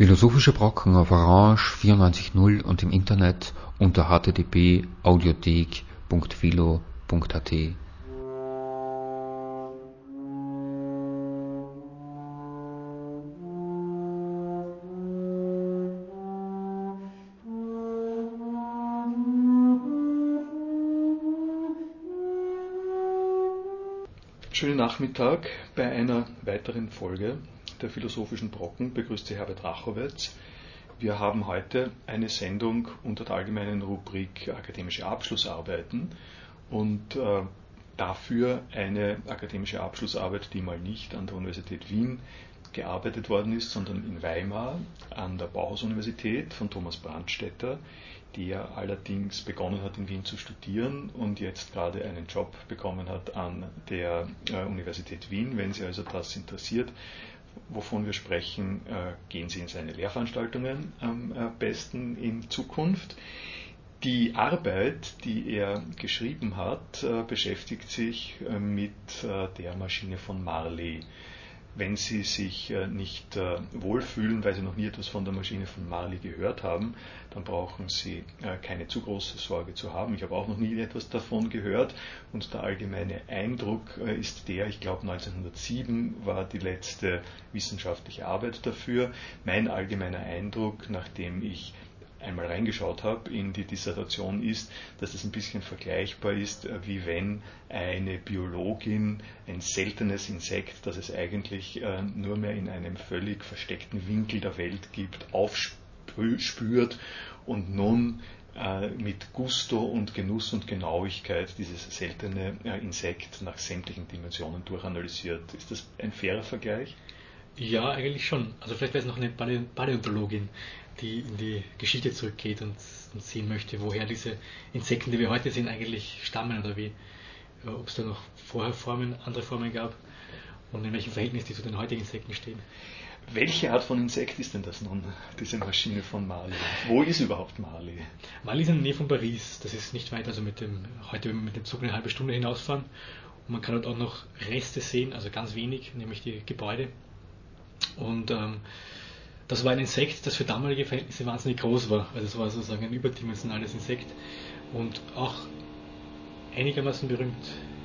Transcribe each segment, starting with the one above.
Philosophische Brocken auf Orange 94.0 und im Internet unter http://audiothek.philo.at. Schönen Nachmittag bei einer weiteren Folge der Philosophischen Brocken. Begrüßt Sie Herbert Rachowitz. Wir haben heute eine Sendung unter der allgemeinen Rubrik akademische Abschlussarbeiten und dafür eine akademische Abschlussarbeit, die mal nicht an der Universität Wien gearbeitet worden ist, sondern in Weimar an der Bauhaus-Universität von Thomas Brandstätter, der allerdings begonnen hat in Wien zu studieren und jetzt gerade einen Job bekommen hat an der Universität Wien. Wenn Sie also das interessiert, wovon wir sprechen, gehen Sie in seine Lehrveranstaltungen am besten in Zukunft. Die Arbeit, die er geschrieben hat, beschäftigt sich mit der Maschine von Marley. Wenn Sie sich nicht wohlfühlen, weil Sie noch nie etwas von der Maschine von Marley gehört haben, dann brauchen Sie keine zu große Sorge zu haben. Ich habe auch noch nie etwas davon gehört und der allgemeine Eindruck ist der, ich glaube 1907 war die letzte wissenschaftliche Arbeit dafür. Mein allgemeiner Eindruck, nachdem ich einmal reingeschaut habe in die Dissertation, ist, dass es ein bisschen vergleichbar ist, wie wenn eine Biologin ein seltenes Insekt, das es eigentlich nur mehr in einem völlig versteckten Winkel der Welt gibt, aufspürt und nun mit Gusto und Genuss und Genauigkeit dieses seltene Insekt nach sämtlichen Dimensionen durchanalysiert. Ist das ein fairer Vergleich? Ja, eigentlich schon. Also vielleicht wäre es noch eine Paläontologin, die in die Geschichte zurückgeht und sehen möchte, woher diese Insekten, die wir heute sehen, eigentlich stammen oder wie, ob es da noch vorher andere Formen gab und in welchem Verhältnis die zu den heutigen Insekten stehen. Welche Art von Insekt ist denn das nun, diese Maschine von Marley? Wo ist überhaupt Marley? Marley ist in der Nähe von Paris. Das ist nicht weit, also heute mit dem Zug eine halbe Stunde hinausfahren. Und man kann dort auch noch Reste sehen, also ganz wenig, nämlich die Gebäude. Und das war ein Insekt, das für damalige Verhältnisse wahnsinnig groß war. Also es war sozusagen ein überdimensionales Insekt und auch einigermaßen berühmt.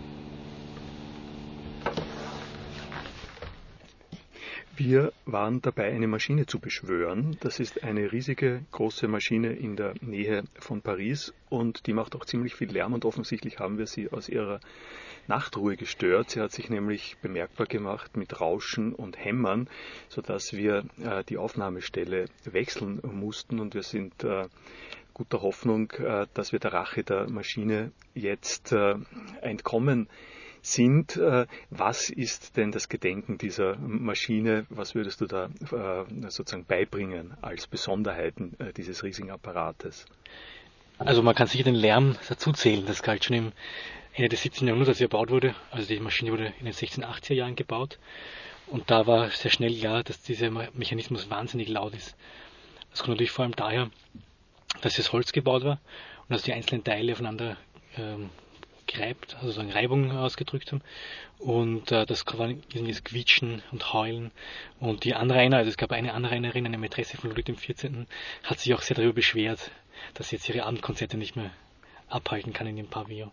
Wir waren dabei, eine Maschine zu beschwören. Das ist eine riesige, große Maschine in der Nähe von Paris und die macht auch ziemlich viel Lärm und offensichtlich haben wir sie aus ihrer Nachtruhe gestört. Sie hat sich nämlich bemerkbar gemacht mit Rauschen und Hämmern, sodass wir die Aufnahmestelle wechseln mussten und wir sind guter Hoffnung, dass wir der Rache der Maschine jetzt entkommen sind. Was ist denn das Gedenken dieser Maschine? Was würdest du da sozusagen beibringen als Besonderheiten dieses riesigen Apparates? Also man kann sicher den Lärm dazu zählen. Das galt schon im Ende des 17. Jahrhunderts, als sie erbaut wurde. Also die Maschine wurde in den 1680er Jahren gebaut. Und da war sehr schnell klar, dass dieser Mechanismus wahnsinnig laut ist. Das kommt natürlich vor allem daher, dass das Holz gebaut war und dass die einzelnen Teile aufeinander gereibt, also so eine Reibung ausgedrückt haben. Und das war irgendwie das Quietschen und Heulen. Und die Anrainer, also es gab eine Anrainerin, eine Mätresse von Ludwig XIV., hat sich auch sehr darüber beschwert, dass sie jetzt ihre Abendkonzerte nicht mehr abhalten kann in dem Pavillon.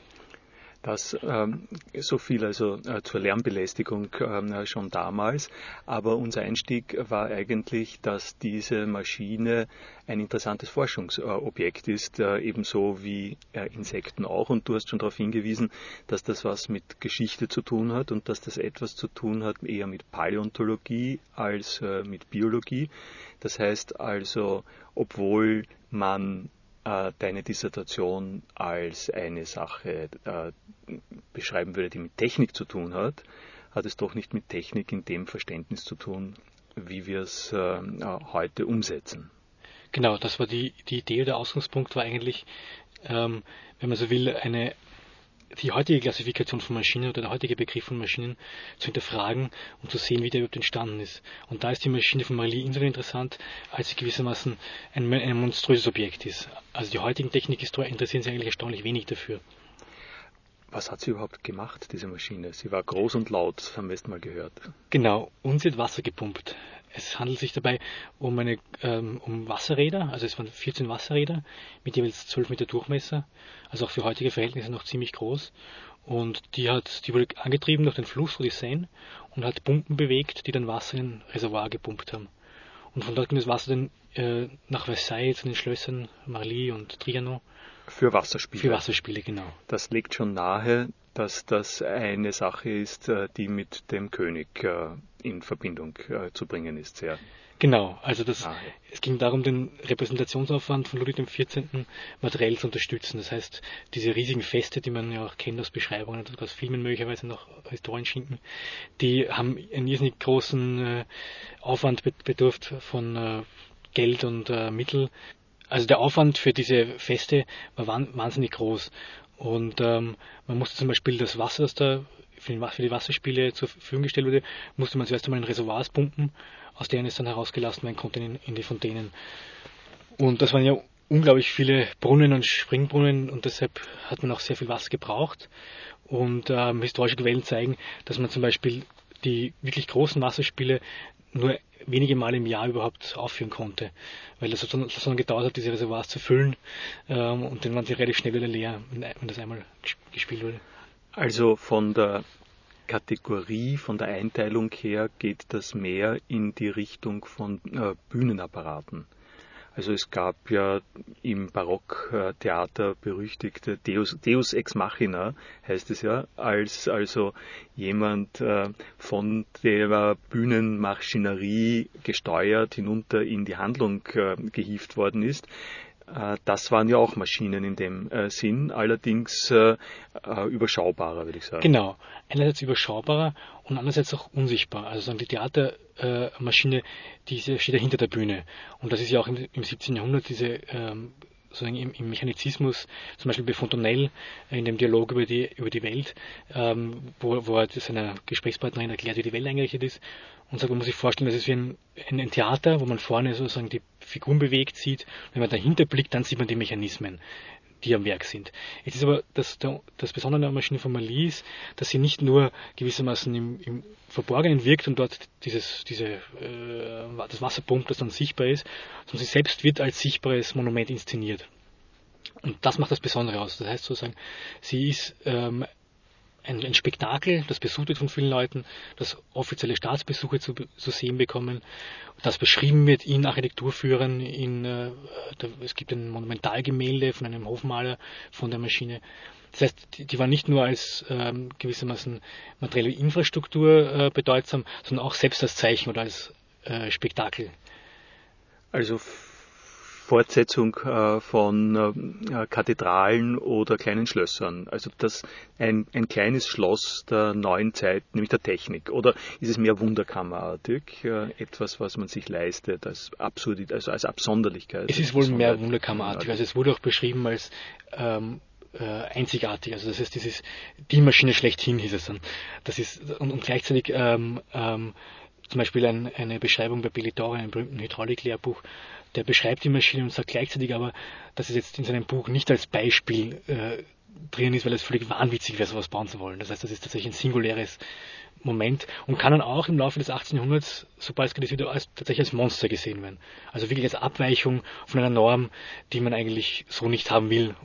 Das so viel also zur Lärmbelästigung schon damals, aber unser Einstieg war eigentlich, dass diese Maschine ein interessantes Forschungsobjekt ist, ebenso wie Insekten auch, und du hast schon darauf hingewiesen, dass das was mit Geschichte zu tun hat und dass das etwas zu tun hat eher mit Paläontologie als mit Biologie. Das heißt also, obwohl man deine Dissertation als eine Sache beschreiben würde, die mit Technik zu tun hat, hat es doch nicht mit Technik in dem Verständnis zu tun, wie wir es heute umsetzen. Genau, das war die Idee, der Ausgangspunkt war eigentlich, wenn man so will, die heutige Klassifikation von Maschinen oder der heutige Begriff von Maschinen zu hinterfragen und zu sehen, wie der überhaupt entstanden ist. Und da ist die Maschine von Marley insofern interessant, als sie gewissermaßen ein monströses Objekt ist. Also die heutigen Technikhistoriker interessieren sich eigentlich erstaunlich wenig dafür. Was hat sie überhaupt gemacht, diese Maschine? Sie war groß und laut, haben wir erst mal gehört. Genau, und sie hat Wasser gepumpt. Es handelt sich dabei um Wasserräder, also es waren 14 Wasserräder mit jeweils 12 Meter Durchmesser, also auch für heutige Verhältnisse noch ziemlich groß. Und die wurde angetrieben durch den Fluss, die Seine, und hat Pumpen bewegt, die dann Wasser in ein Reservoir gepumpt haben. Und von dort ging das Wasser dann nach Versailles zu den Schlössern Marly und Trianon. Für Wasserspiele. Für Wasserspiele, genau. Das legt schon nahe, dass das eine Sache ist, die mit dem König in Verbindung zu bringen ist. Sehr Genau, also es ging darum, den Repräsentationsaufwand von Ludwig XIV. Materiell zu unterstützen. Das heißt, diese riesigen Feste, die man ja auch kennt aus Beschreibungen und aus Filmen möglicherweise noch Historienschinken, die haben einen irrsinnig großen Aufwand bedurft von Geld und Mittel. Also der Aufwand für diese Feste war wahnsinnig groß. Und man musste zum Beispiel das Wasser, das da für die Wasserspiele zur Verfügung gestellt wurde, musste man zuerst einmal in Reservoirs pumpen, aus denen es dann herausgelassen werden konnte in die Fontänen. Und das waren ja unglaublich viele Brunnen und Springbrunnen und deshalb hat man auch sehr viel Wasser gebraucht. Und historische Quellen zeigen, dass man zum Beispiel die wirklich großen Wasserspiele nur wenige Mal im Jahr überhaupt aufführen konnte, weil das sozusagen gedauert hat, diese Reservoirs zu füllen und dann waren sie relativ schnell wieder leer, wenn das einmal gespielt wurde. Also von der Kategorie, von der Einteilung her geht das mehr in die Richtung von Bühnenapparaten. Also es gab ja im Barocktheater berüchtigte Deus ex machina, heißt es ja, als also jemand von der Bühnenmaschinerie gesteuert hinunter in die Handlung gehievt worden ist. Das waren ja auch Maschinen in dem Sinn, allerdings überschaubarer, würde ich sagen. Genau, einerseits überschaubarer und andererseits auch unsichtbar. Also die Theatermaschine, die steht ja hinter der Bühne. Und das ist ja auch im 17. Jahrhundert diese sozusagen im Mechanizismus, zum Beispiel bei Fontenelle in dem Dialog über die Welt, wo er seiner Gesprächspartnerin erklärt, wie die Welt eingerichtet ist und sagt, man muss sich vorstellen, das ist wie ein Theater, wo man vorne sozusagen die Figuren bewegt sieht. Wenn man dahinter blickt, dann sieht man die Mechanismen, die am Werk sind. Jetzt ist aber das Besondere an der Maschine von Marly ist, dass sie nicht nur gewissermaßen im Verborgenen wirkt und dort das Wasser pumpt, das dann sichtbar ist, sondern sie selbst wird als sichtbares Monument inszeniert. Und das macht das Besondere aus. Das heißt sozusagen, sie ist ein Spektakel, das besucht wird von vielen Leuten, das offizielle Staatsbesuche zu sehen bekommen, das beschrieben wird in Architekturführern, es gibt ein Monumentalgemälde von einem Hofmaler von der Maschine. Das heißt, die war nicht nur als gewissermaßen materielle Infrastruktur bedeutsam, sondern auch selbst als Zeichen oder als Spektakel. Also Fortsetzung von Kathedralen oder kleinen Schlössern. Also das ein kleines Schloss der neuen Zeit, nämlich der Technik. Oder ist es mehr wunderkammerartig, etwas, was man sich leistet als als Absonderlichkeit? Es ist wohl mehr wunderkammerartig. Also es wurde auch beschrieben als einzigartig. Also das heißt, die Maschine schlechthin hieß es dann. Das ist und gleichzeitig zum Beispiel eine Beschreibung bei Bellitori, einem berühmten Hydrauliklehrbuch, der beschreibt die Maschine und sagt gleichzeitig aber, dass es jetzt in seinem Buch nicht als Beispiel drin ist, weil es völlig wahnwitzig wäre, sowas bauen zu wollen. Das heißt, das ist tatsächlich ein singuläres Moment und kann dann auch im Laufe des 18. Jahrhunderts, sobald es geht, wieder tatsächlich als Monster gesehen werden. Also wirklich als Abweichung von einer Norm, die man eigentlich so nicht haben will.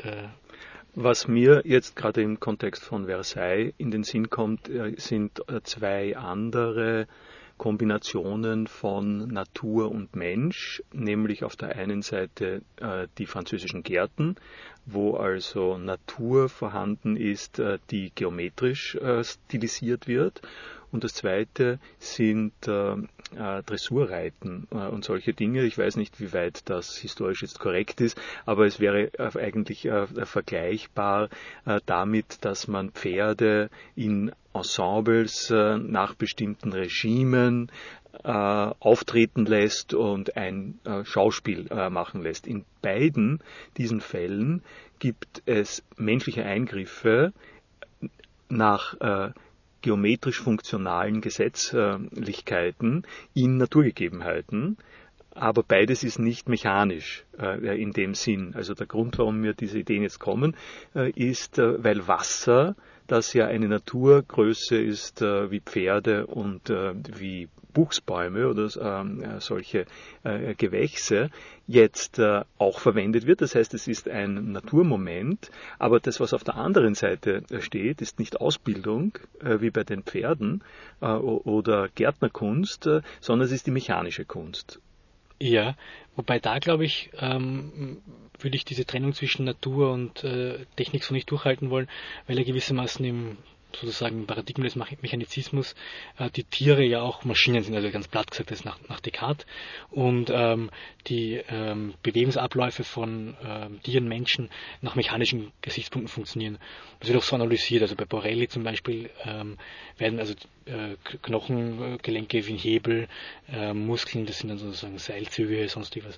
Was mir jetzt gerade im Kontext von Versailles in den Sinn kommt, sind zwei andere Kombinationen von Natur und Mensch, nämlich auf der einen Seite die französischen Gärten, wo also Natur vorhanden ist, die geometrisch stilisiert wird. Und das zweite sind Dressurreiten und solche Dinge. Ich weiß nicht, wie weit das historisch jetzt korrekt ist, aber es wäre eigentlich vergleichbar damit, dass man Pferde in Ensembles nach bestimmten Regimen auftreten lässt und ein Schauspiel machen lässt. In beiden diesen Fällen gibt es menschliche Eingriffe nach geometrisch funktionalen Gesetzlichkeiten in Naturgegebenheiten, aber beides ist nicht mechanisch in dem Sinn. Also der Grund, warum mir diese Ideen jetzt kommen, ist, weil Wasser, das ja eine Naturgröße ist wie Pferde und wie Buchsbäume oder solche Gewächse jetzt auch verwendet wird. Das heißt, es ist ein Naturmoment, aber das, was auf der anderen Seite steht, ist nicht Ausbildung wie bei den Pferden oder Gärtnerkunst, sondern es ist die mechanische Kunst. Ja, wobei da glaube ich, würde ich diese Trennung zwischen Natur und Technik so nicht durchhalten wollen, weil er gewissermaßen im sozusagen im Paradigma des Mechanizismus die Tiere ja auch Maschinen sind, also ganz platt gesagt, das ist nach Descartes. Und die Bewegungsabläufe von Tieren, Menschen nach mechanischen Gesichtspunkten funktionieren. Das wird auch so analysiert. Also bei Borelli zum Beispiel werden also Knochengelenke wie ein Hebel, Muskeln, das sind dann sozusagen Seilzüge, sonst was.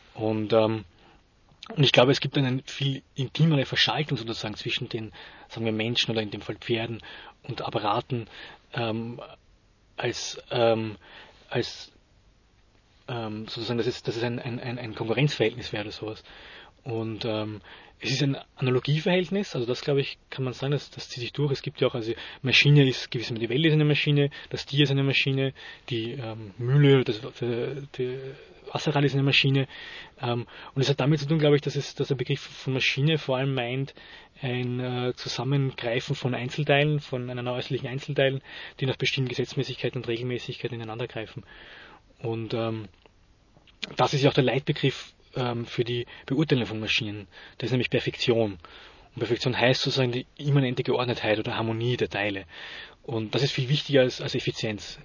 Und ich glaube, es gibt eine viel intimere Verschaltung sozusagen zwischen den, sagen wir, Menschen oder in dem Fall Pferden und Apparaten als sozusagen, dass es ein Konkurrenzverhältnis wäre oder sowas. Und es ist ein Analogieverhältnis, also das glaube ich, kann man sagen, das zieht sich durch. Es gibt ja auch, also Maschine ist gewissermaßen, die Welt ist eine Maschine, das Tier ist eine Maschine, die Mühle, die Wasserrad ist eine Maschine. Und es hat damit zu tun, glaube ich, dass der Begriff von Maschine vor allem meint, ein Zusammengreifen von Einzelteilen, von einer äußerlichen Einzelteilen, die nach bestimmten Gesetzmäßigkeiten und Regelmäßigkeiten ineinander greifen. Und das ist ja auch der Leitbegriff für die Beurteilung von Maschinen. Das ist nämlich Perfektion. Und Perfektion heißt sozusagen die immanente Geordnetheit oder Harmonie der Teile. Und das ist viel wichtiger als Effizienz.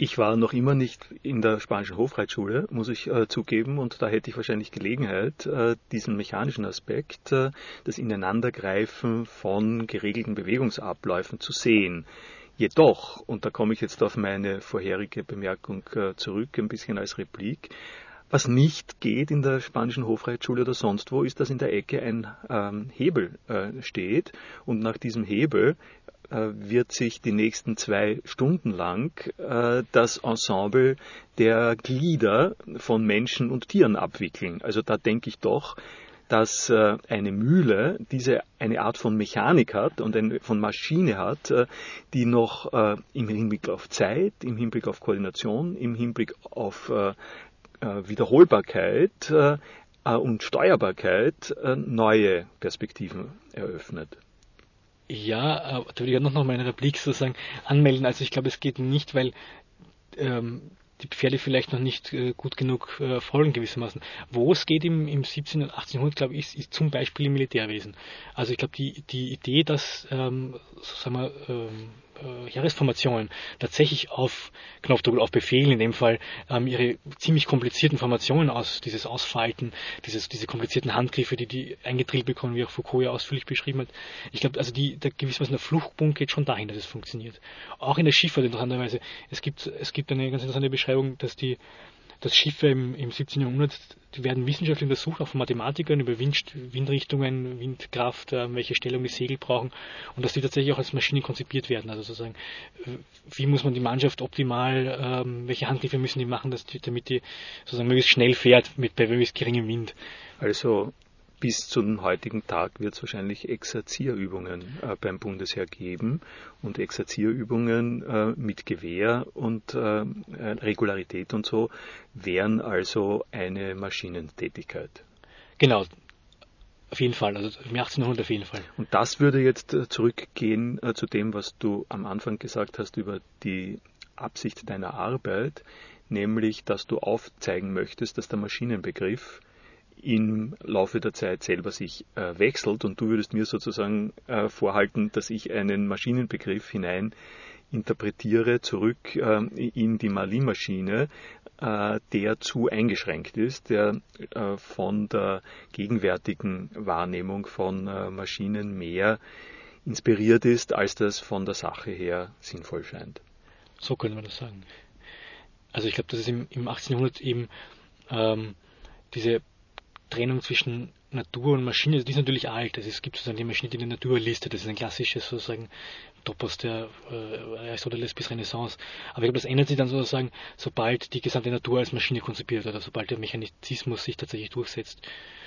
Ich war noch immer nicht in der spanischen Hofreitschule, muss ich zugeben, und da hätte ich wahrscheinlich Gelegenheit, diesen mechanischen Aspekt, das Ineinandergreifen von geregelten Bewegungsabläufen zu sehen. Jedoch, und da komme ich jetzt auf meine vorherige Bemerkung zurück, ein bisschen als Replik, was nicht geht in der spanischen Hofreitschule oder sonst wo, ist, dass in der Ecke ein Hebel steht, und nach diesem Hebel wird sich die nächsten 2 Stunden lang das Ensemble der Glieder von Menschen und Tieren abwickeln. Also da denke ich doch, dass eine Mühle eine Art von Mechanik hat und von Maschine hat, die noch im Hinblick auf Zeit, im Hinblick auf Koordination, im Hinblick auf Wiederholbarkeit und Steuerbarkeit neue Perspektiven eröffnet. Ja, da würde ich noch meine Replik sozusagen anmelden. Also ich glaube, es geht nicht, weil die Pferde vielleicht noch nicht gut genug folgen gewissermaßen. Wo es geht im 17. und 18. Jahrhundert, glaube ich, ist zum Beispiel im Militärwesen. Also ich glaube, die Idee, dass Heeresformationen tatsächlich auf Knopfdruck, auf Befehl in dem Fall, ihre ziemlich komplizierten Formationen dieses Ausfalten, diese komplizierten Handgriffe, die eingetrillt bekommen, wie auch Foucault ja ausführlich beschrieben hat. Ich glaube, also gewissermaßen der Fluchtpunkt geht schon dahin, dass es funktioniert. Auch in der Schifffahrt interessanterweise. Es gibt eine ganz interessante Beschreibung, dass Schiffe im 17. Jahrhundert, die werden wissenschaftlich untersucht, auch von Mathematikern über Windrichtungen, Windkraft, welche Stellung die Segel brauchen, und dass die tatsächlich auch als Maschinen konzipiert werden. Also sozusagen, wie muss man die Mannschaft optimal, welche Handgriffe müssen die machen, damit die sozusagen möglichst schnell fährt bei möglichst geringem Wind. Also bis zum heutigen Tag wird es wahrscheinlich Exerzierübungen beim Bundesheer geben, und Exerzierübungen mit Gewehr und Regularität und so wären also eine Maschinentätigkeit. Genau, auf jeden Fall, also im 18. Jahrhundert auf jeden Fall. Und das würde jetzt zurückgehen zu dem, was du am Anfang gesagt hast über die Absicht deiner Arbeit, nämlich, dass du aufzeigen möchtest, dass der Maschinenbegriff im Laufe der Zeit selber sich wechselt, und du würdest mir sozusagen vorhalten, dass ich einen Maschinenbegriff hinein interpretiere, zurück in die Marly-Maschine, der zu eingeschränkt ist, der von der gegenwärtigen Wahrnehmung von Maschinen mehr inspiriert ist, als das von der Sache her sinnvoll scheint. So können wir das sagen. Also ich glaube, dass es im 18. Jahrhundert eben diese Trennung zwischen Natur und Maschine, die ist natürlich alt. Also es gibt sozusagen die Maschine, die die Natur listet. Das ist ein klassisches sozusagen Topos der Aristoteles bis Renaissance. Aber ich glaube, das ändert sich dann sozusagen, sobald die gesamte Natur als Maschine konzipiert wird, oder sobald der Mechanizismus sich tatsächlich durchsetzt.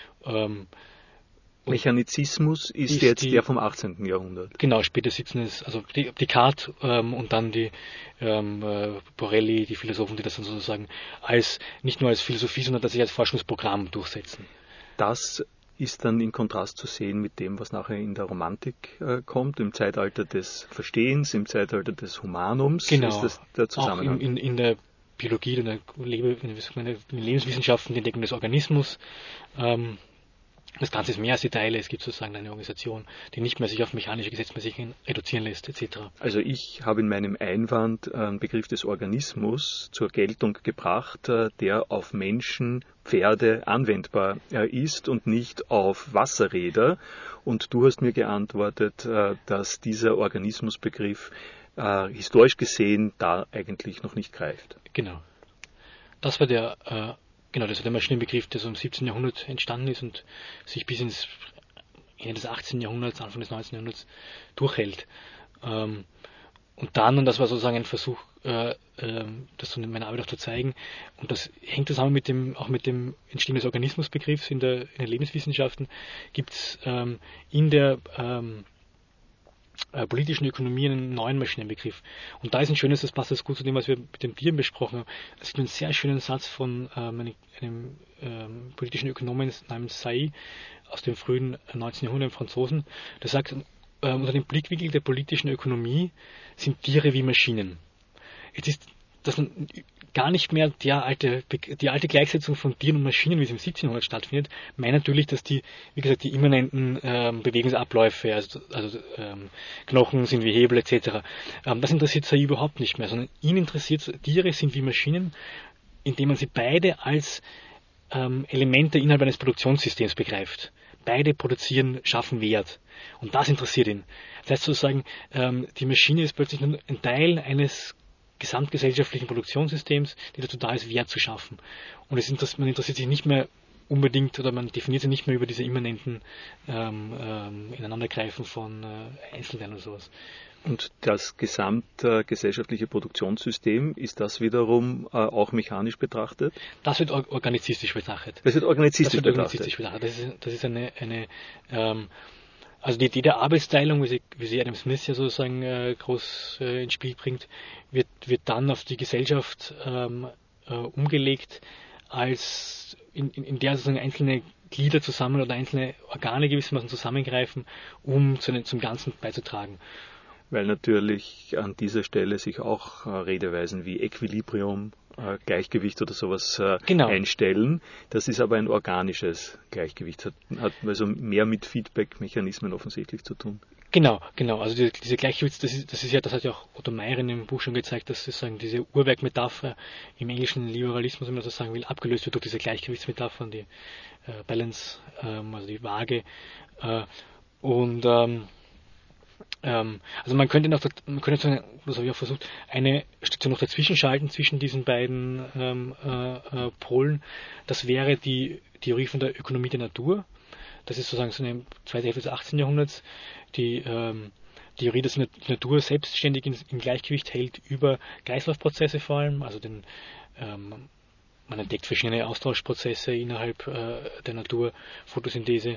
Mechanizismus ist jetzt der vom 18. Jahrhundert. Genau, später 17. Also Descartes und dann die Borelli, die Philosophen, die das dann sozusagen nicht nur als Philosophie, sondern tatsächlich als Forschungsprogramm durchsetzen. Das ist dann in Kontrast zu sehen mit dem, was nachher in der Romantik kommt, im Zeitalter des Verstehens, im Zeitalter des Humanums. Genau, ist das der Zusammenhang. auch in der Biologie, in den Lebenswissenschaften, die Entdeckung des Organismus. Das Ganze ist mehr als die Teile. Es gibt sozusagen eine Organisation, die nicht mehr sich auf mechanische Gesetzmäßigkeiten reduzieren lässt, etc. Also ich habe in meinem Einwand einen Begriff des Organismus zur Geltung gebracht, der auf Menschen, Pferde anwendbar ist und nicht auf Wasserräder. Und du hast mir geantwortet, dass dieser Organismusbegriff historisch gesehen da eigentlich noch nicht greift. Genau. Das war der Maschinenbegriff, der so im 17. Jahrhundert entstanden ist und sich bis ins Ende des 18. Jahrhunderts, Anfang des 19. Jahrhunderts durchhält. Und das war sozusagen ein Versuch, das so in meiner Arbeit auch zu zeigen. Und das hängt zusammen mit dem Entstehen des Organismusbegriffs in den Lebenswissenschaften. Gibt es in der politischen Ökonomie einen neuen Maschinenbegriff. Und da ist ein schönes, das passt jetzt gut zu dem, was wir mit den Tieren besprochen haben. Es gibt einen sehr schönen Satz von einem politischen Ökonomen namens Say aus dem frühen 19. Jahrhundert, einem Franzosen, der sagt, unter dem Blickwinkel der politischen Ökonomie sind Tiere wie Maschinen. Jetzt ist das gar nicht mehr die alte Gleichsetzung von Tieren und Maschinen, wie es im 17. Jahrhundert stattfindet, meint natürlich, dass die immanenten Bewegungsabläufe, also Knochen sind wie Hebel etc., das interessiert Sailly überhaupt nicht mehr, sondern ihn interessiert, Tiere sind wie Maschinen, indem man sie beide als Elemente innerhalb eines Produktionssystems begreift. Beide schaffen Wert. Und das interessiert ihn. Das heißt sozusagen, die Maschine ist plötzlich nur ein Teil eines gesamtgesellschaftlichen Produktionssystems, die dazu da ist, Wert zu schaffen. Und man interessiert sich nicht mehr unbedingt, oder man definiert sich nicht mehr über diese immanenten Ineinandergreifen von Einzelteilen oder sowas. Und das gesamtgesellschaftliche Produktionssystem, ist das wiederum auch mechanisch betrachtet? Das wird organizistisch betrachtet. Das wird organizistisch betrachtet. Das ist eine also die Idee der Arbeitsteilung, wie sie Adam Smith ja sozusagen groß ins Spiel bringt, wird dann auf die Gesellschaft umgelegt, als in der sozusagen einzelne Glieder zusammen oder einzelne Organe gewissermaßen zusammengreifen, um zum Ganzen beizutragen. Weil natürlich an dieser Stelle sich auch Redeweisen wie Equilibrium, Gleichgewicht oder sowas einstellen. Das ist aber ein organisches Gleichgewicht, hat also mehr mit Feedback-Mechanismen offensichtlich zu tun. Genau. Also diese Gleichgewichts, das hat ja auch Otto Meyer in dem Buch schon gezeigt, dass sozusagen diese Uhrwerkmetapher im englischen Liberalismus, wenn man das sagen will, abgelöst wird durch diese Gleichgewichtsmetaphern, die Balance, also die Waage. Also man könnte das habe ich auch versucht, eine Station noch dazwischen schalten zwischen diesen beiden Polen. Das wäre die Theorie von der Ökonomie der Natur. Das ist sozusagen so eine zweite Hälfte des 18. Jahrhunderts. Die Theorie, dass die Natur selbstständig im Gleichgewicht hält über Kreislaufprozesse vor allem. Also man entdeckt verschiedene Austauschprozesse innerhalb der Natur, Photosynthese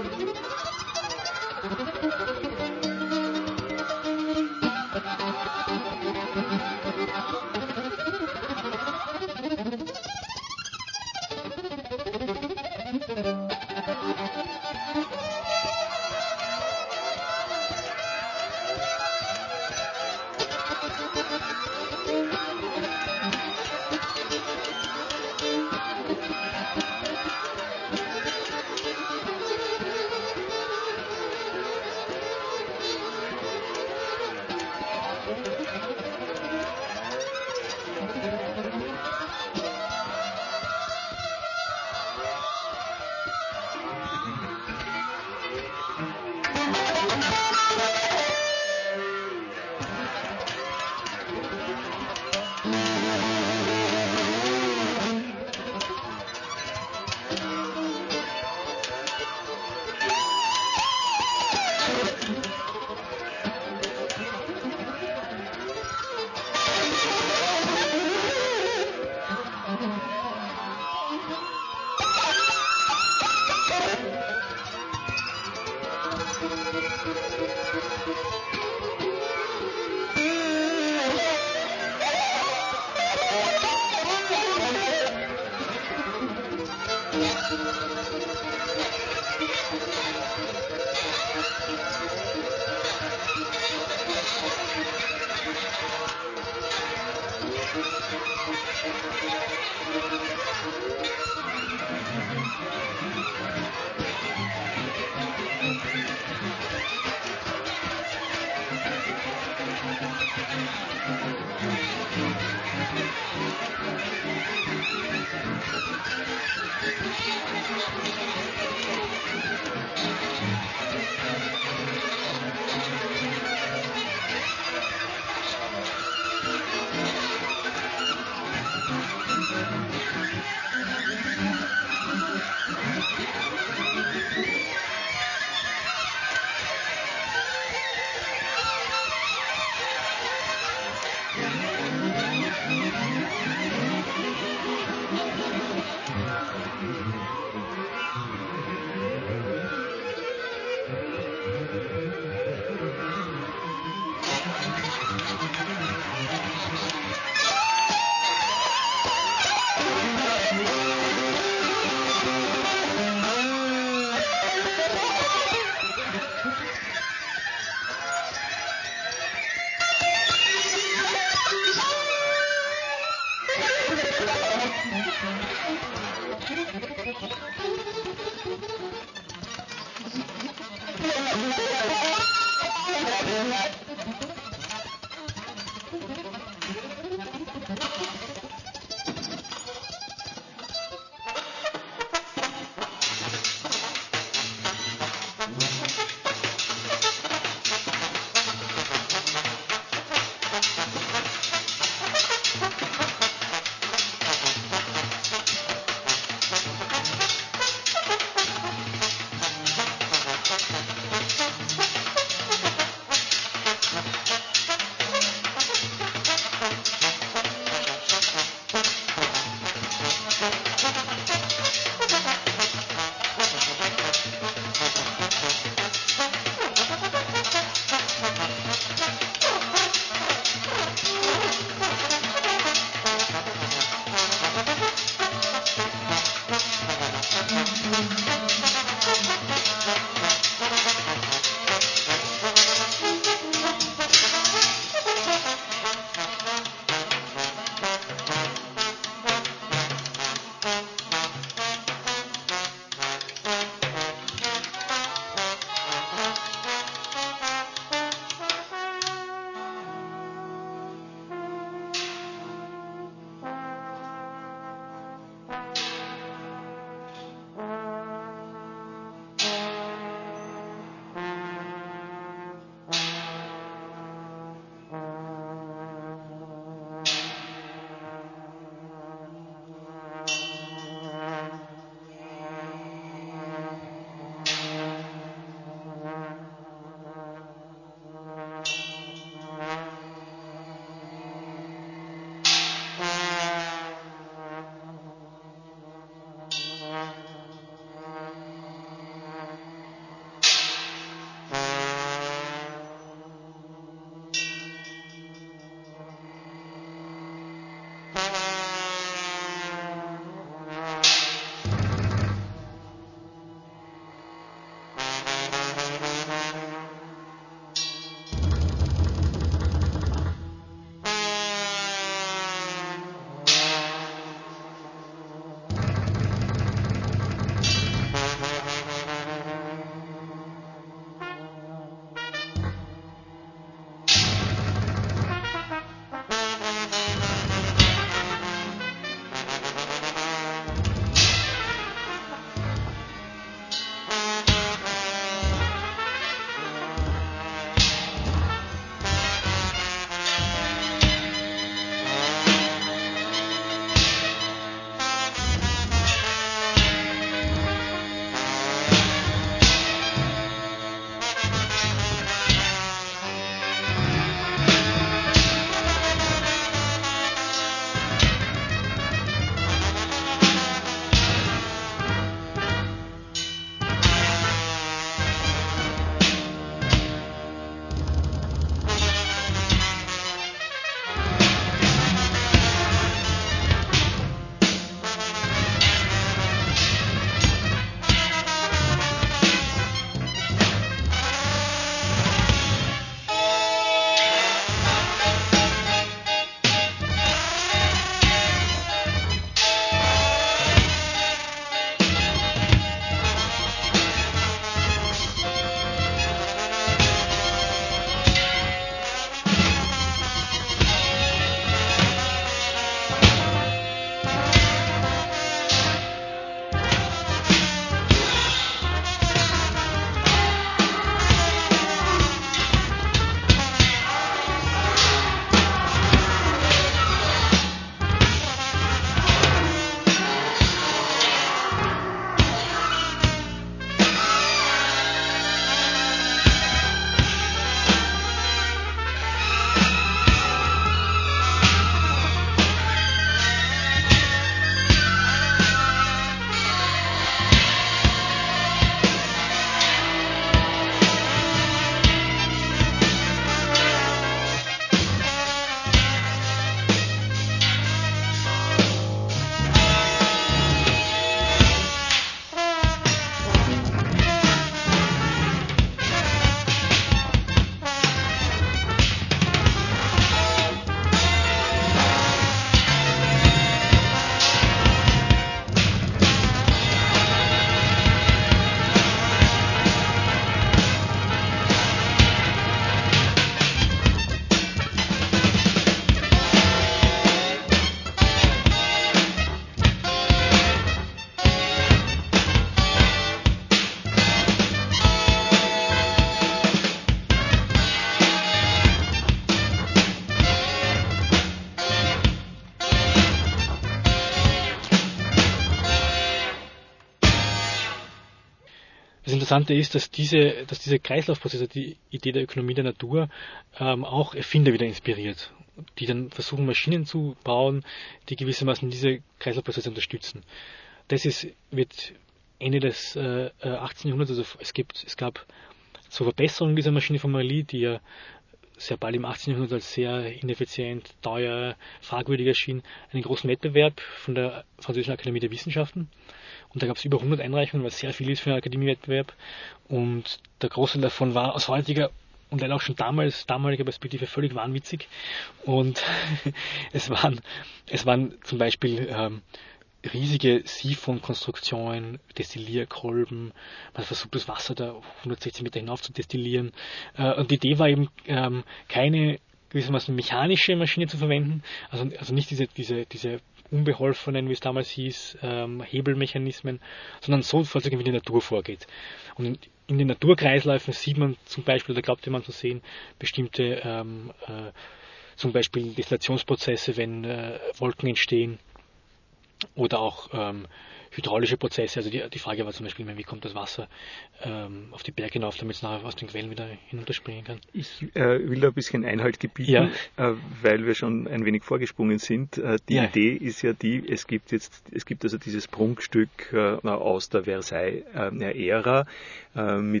Das Interessante ist, dass diese Kreislaufprozesse, die Idee der Ökonomie der Natur, auch Erfinder wieder inspiriert, die dann versuchen, Maschinen zu bauen, die gewissermaßen diese Kreislaufprozesse unterstützen. Wird Ende des 18. Jahrhunderts, also es gab zur Verbesserung dieser Maschine von Marly, die ja sehr bald im 18. Jahrhundert als sehr ineffizient, teuer, fragwürdig erschien, einen großen Wettbewerb von der Französischen Akademie der Wissenschaften. Und da gab es über 100 Einreichungen, was sehr viel ist für einen Akademiewettbewerb. Und der Großteil davon war aus heutiger und leider auch schon damaliger Perspektive völlig wahnwitzig. Und es waren zum Beispiel riesige Siphonkonstruktionen, Destillierkolben, man hat versucht, das Wasser da 160 Meter hinauf zu destillieren. Und die Idee war eben, keine gewissermaßen mechanische Maschine zu verwenden, also nicht diese unbeholfenen, wie es damals hieß, Hebelmechanismen, sondern so vorzugehen, wie die Natur vorgeht. Und in den Naturkreisläufen sieht man zum Beispiel, oder glaubte man zu sehen, bestimmte zum Beispiel Destillationsprozesse, wenn Wolken entstehen, oder auch hydraulische Prozesse. Also die Frage war zum Beispiel, wie kommt das Wasser auf die Berge hinauf, damit es nachher aus den Quellen wieder hinunterspringen kann. Ich will da ein bisschen Einhalt gebieten, weil wir schon ein wenig vorgesprungen sind. Die Idee ist ja es gibt also dieses Prunkstück aus der Versailles-Ära mit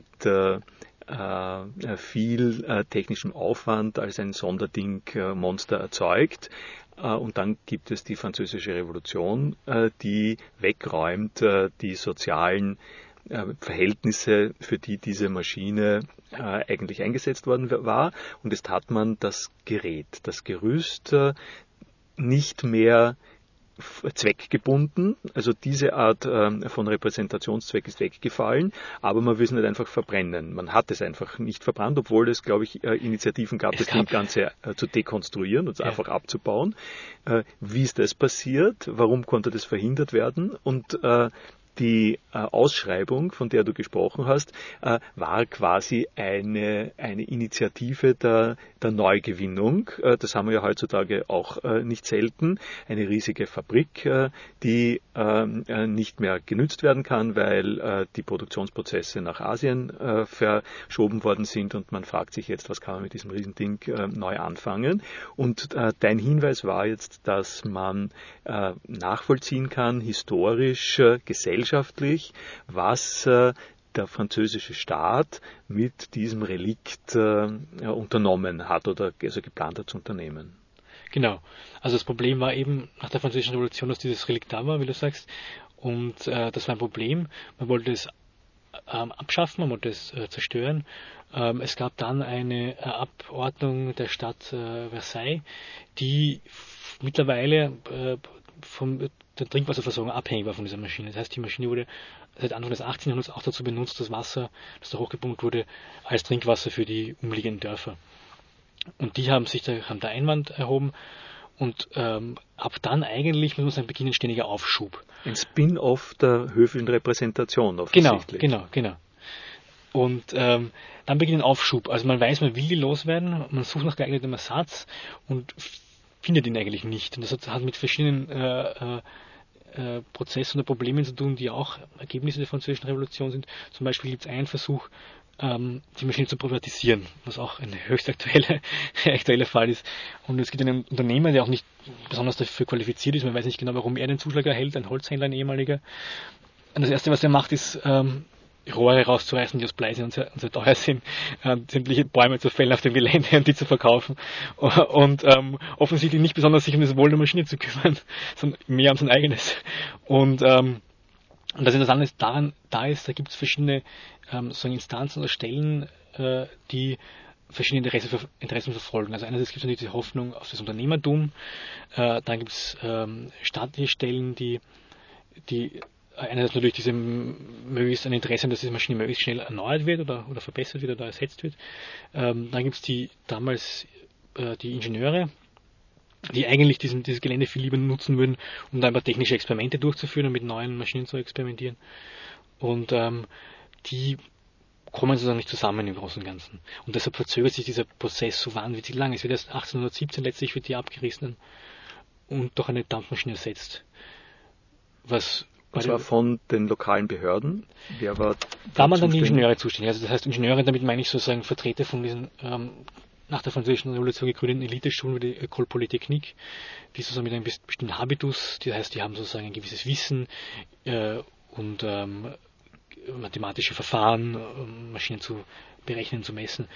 viel technischem Aufwand als ein Sonderding Monster erzeugt. Und dann gibt es die Französische Revolution, die wegräumt die sozialen Verhältnisse, für die diese Maschine eigentlich eingesetzt worden war. Und jetzt hat man das Gerät, das Gerüst nicht mehr zweckgebunden, also diese Art von Repräsentationszweck ist weggefallen, aber man will es nicht einfach verbrennen. Man hat es einfach nicht verbrannt, obwohl es, glaube ich, Initiativen gab, das Ganze zu dekonstruieren und einfach abzubauen. Wie ist das passiert? Warum konnte das verhindert werden? Und die Ausschreibung, von der du gesprochen hast, war quasi eine Initiative der Neugewinnung. Das haben wir ja heutzutage auch nicht selten. Eine riesige Fabrik, die nicht mehr genützt werden kann, weil die Produktionsprozesse nach Asien verschoben worden sind und man fragt sich jetzt, was kann man mit diesem Riesending neu anfangen. Und dein Hinweis war jetzt, dass man nachvollziehen kann, historisch, gesellschaftlich, was der französische Staat mit diesem Relikt unternommen hat oder also geplant hat zu unternehmen. Genau. Also das Problem war eben nach der Französischen Revolution, dass dieses Relikt da war, wie du sagst. Und das war ein Problem. Man wollte es abschaffen, man wollte es zerstören. Es gab dann eine Abordnung der Stadt Versailles, die mittlerweile von der Trinkwasserversorgung abhängig war von dieser Maschine. Das heißt, die Maschine wurde seit Anfang des 18. Jahrhunderts auch dazu benutzt, das Wasser, das da hochgepumpt wurde, als Trinkwasser für die umliegenden Dörfer. Und die haben da Einwand erhoben und ab dann eigentlich, muss man sagen, beginnt ein ständiger Aufschub. Ein Spin-off der höfischen Repräsentation offensichtlich. Genau. Und dann beginnt ein Aufschub. Also man weiß, man will die loswerden, man sucht nach geeignetem Ersatz und findet ihn eigentlich nicht. Und das hat mit verschiedenen Prozessen oder Problemen zu tun, die auch Ergebnisse der Französischen Revolution sind. Zum Beispiel gibt es einen Versuch, die Maschine zu privatisieren, was auch ein höchst aktueller Fall ist. Und es gibt einen Unternehmer, der auch nicht besonders dafür qualifiziert ist, man weiß nicht genau, warum er den Zuschlag erhält, ein Holzhändler, ein ehemaliger. Und das Erste, was er macht, ist Rohre rauszureißen, die aus Blei sind und sehr teuer sind, sämtliche Bäume zu fällen auf dem Gelände und die zu verkaufen und offensichtlich nicht besonders sich um das Wohl der Maschine zu kümmern, sondern mehr um sein eigenes. Und das Interessante da gibt es verschiedene so Instanzen oder Stellen, die verschiedene Interessen verfolgen. Also einerseits gibt es natürlich die Hoffnung auf das Unternehmertum, dann gibt es staatliche Stellen, die einerseits natürlich möglichst ein Interesse haben, dass diese Maschine möglichst schnell erneuert wird oder verbessert wird oder ersetzt wird. Dann gibt es die Ingenieure, die eigentlich dieses Gelände viel lieber nutzen würden, um da ein paar technische Experimente durchzuführen und mit neuen Maschinen zu experimentieren. Und die kommen sozusagen nicht zusammen im Großen und Ganzen. Und deshalb verzögert sich dieser Prozess so wahnsinnig lang. Es wird erst 1817 letztlich für die abgerissen und durch eine Dampfmaschine ersetzt. Was Das war von den lokalen Behörden? Wer war da waren dann die Ingenieure zuständig. Also das heißt Ingenieure, damit meine ich sozusagen Vertreter von diesen nach der Französischen Revolution gegründeten Eliteschulen wie die École Polytechnique, die sozusagen mit einem bestimmten Habitus, das heißt, die haben sozusagen ein gewisses Wissen und mathematische Verfahren, Maschinen zu berechnen, zu messen.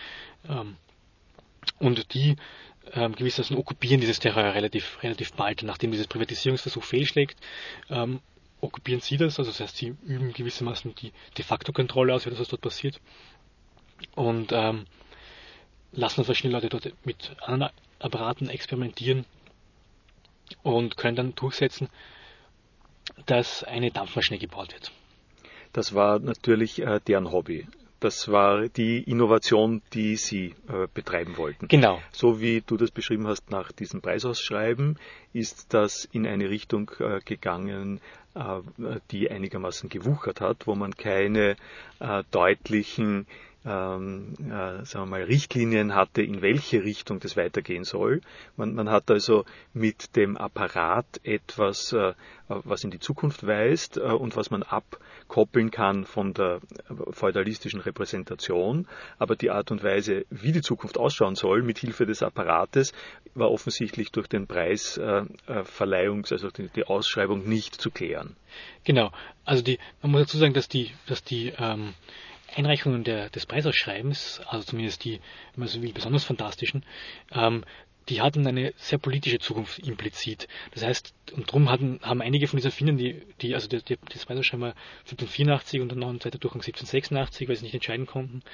Und die gewissermaßen okkupieren dieses Terrain relativ bald, nachdem dieses Privatisierungsversuch fehlschlägt. Okkupieren sie das, also das heißt, sie üben gewissermaßen die de facto Kontrolle aus, wie das was dort passiert. Und lassen verschiedene Leute dort mit anderen Apparaten experimentieren und können dann durchsetzen, dass eine Dampfmaschine gebaut wird. Das war natürlich deren Hobby. Das war die Innovation, die Sie betreiben wollten. Genau. So wie du das beschrieben hast nach diesem Preisausschreiben, ist das in eine Richtung gegangen, die einigermaßen gewuchert hat, wo man keine deutlichen sagen wir mal, Richtlinien hatte, in welche Richtung das weitergehen soll. Man hat also mit dem Apparat etwas, was in die Zukunft weist und was man abkoppeln kann von der feudalistischen Repräsentation. Aber die Art und Weise, wie die Zukunft ausschauen soll, mit Hilfe des Apparates, war offensichtlich durch den also die Ausschreibung nicht zu klären. Genau. Also man muss dazu sagen, dass die Einreichungen des Preisausschreibens, also zumindest die, wenn man so will, besonders fantastischen, die hatten eine sehr politische Zukunft implizit. Das heißt, und darum haben einige von diesen Erfindern, das Preisausschreiben war 1784 und dann noch ein zweiter Durchgang 1786, weil sie nicht entscheiden konnten,